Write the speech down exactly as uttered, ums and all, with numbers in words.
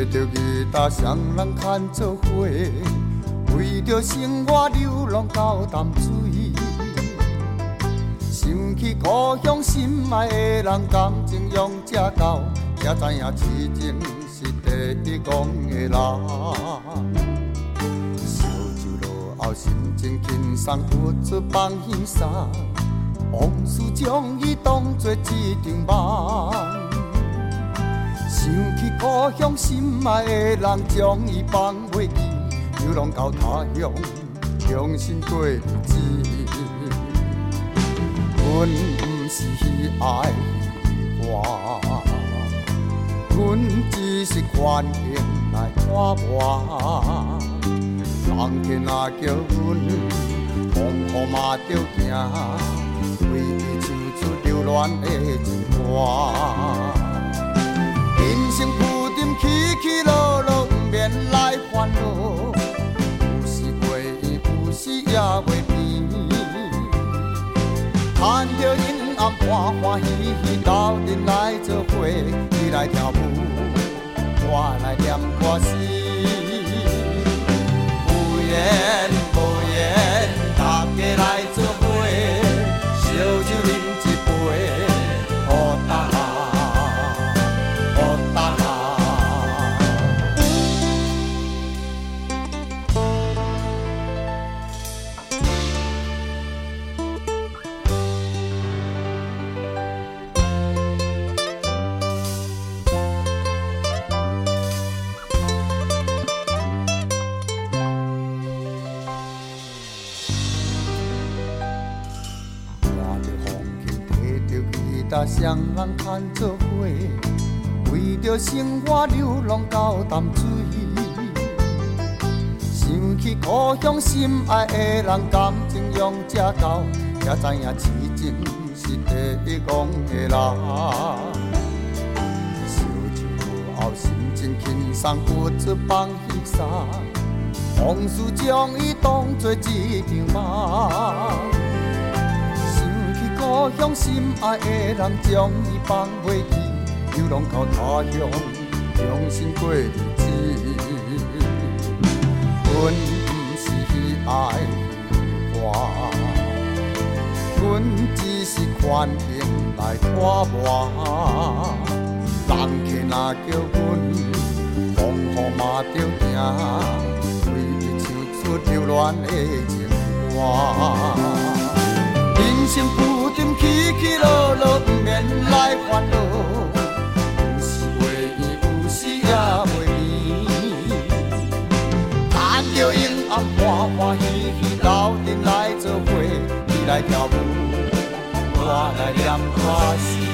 着吉他双人牵做伙，为着生活流浪到淡水。想起故乡心爱的人，感情用这厚，才知影痴情是第一讲的人。烧酒落后，心情轻松，不出放轻松，往事将伊当作一场梦。想起故乡心爱的人，将伊放袂记，流浪到他乡，重新过日子。阮不是爱我，阮只是环境来拖磨。人天若叫阮，风雨嘛着行，为伊唱出流恋的情歌。人生浮沉起起落落，不免来烦恼。有时过意，有时也袂甜。看着阴暗欢欢喜喜，斗阵来做伙，你来跳舞，我来念歌词。无言无言，大家来做伙，烧酒饮一杯，好大好大。甲双人牵做伙，为着生活流浪到淡水。想起故乡心爱的人，感情用这厚，才知影痴情是第一讲的人。烧酒落后，心情轻松，不出放轻松，往事将伊当作一场梦。故乡心爱的人，将伊放袂记，流浪到他乡，重新过日子。阮不是爱我，阮只是环境来拖磨。人客若叫阮，风雨嘛着行，为伊唱出流恋的情歌。人生浮沉起起落落，不免来烦恼。有时袂圆，有时也袂圆。看着阴暗欢欢喜喜，斗阵来做伙，你来跳舞，我来念歌词。